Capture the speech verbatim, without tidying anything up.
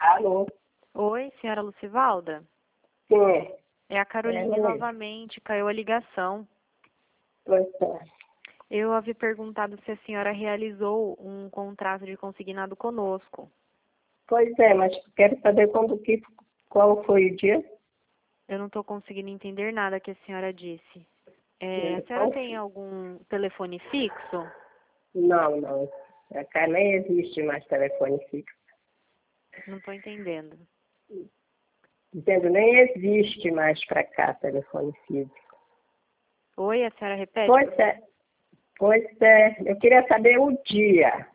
Alô? Oi, senhora Lucivalda? Sim. É a Carolina É, novamente, caiu a ligação. pois é. Eu havia perguntado se a senhora realizou um contrato de consignado conosco. Pois é, mas quero saber quando que, qual foi o dia. Eu não estou conseguindo entender nada que a senhora disse. É, a senhora Qual tem foi? algum telefone fixo? Não, não. Pra cá nem existe mais telefone fixo. Não estou entendendo. Dizendo, nem existe mais para cá telefone fixo. Oi, a senhora repete? Pois é. Pois é. Eu queria saber o dia.